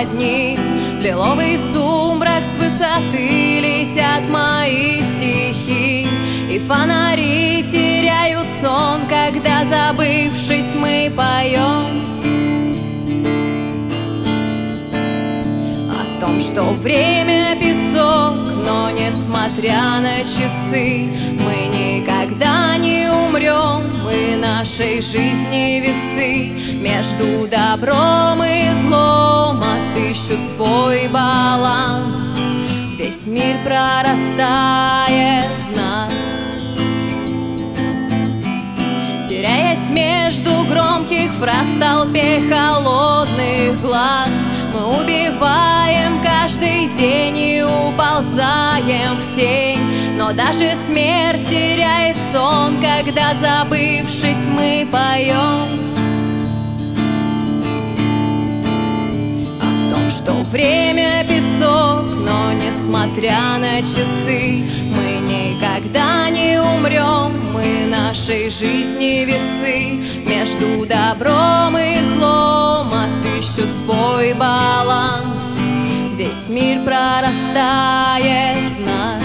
под ним. Лиловый сумрак с высоты летят мои стихи, и фонари теряют сон, когда, забывшись, мы поем о том, что время песок, но несмотря на часы, мы никогда не умрем. Мы нашей жизни весы между добром и злом отыщут свой баланс. Весь мир прорастает в нас, теряясь между громких фраз в толпе холодных глаз. Мы убиваем каждый день и уползаем в тень, но даже смерть теряет сон, когда, забывшись, мы поем о том, что время песок, но несмотря на часы, мы никогда не умрем. Мы нашей жизни весы между добром и злом отыщут свой баланс. Весь мир прорастает в нас.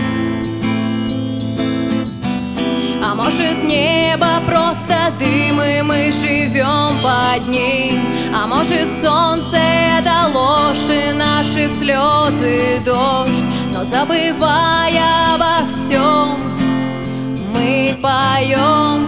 А может, небо просто дым, и мы живем под ним? А может, солнце — это ложь, и наши слезы — дождь? Но забывая обо всем, мы поем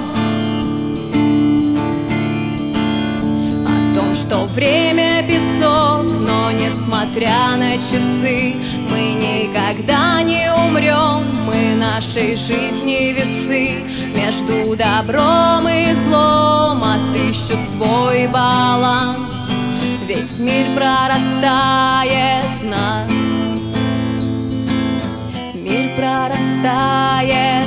о том, что время песок, но несмотря на часы, мы никогда не умрем. Мы нашей жизни весы между добром и злом отыщут свой баланс. Весь мир прорастает в нас. Мир прорастает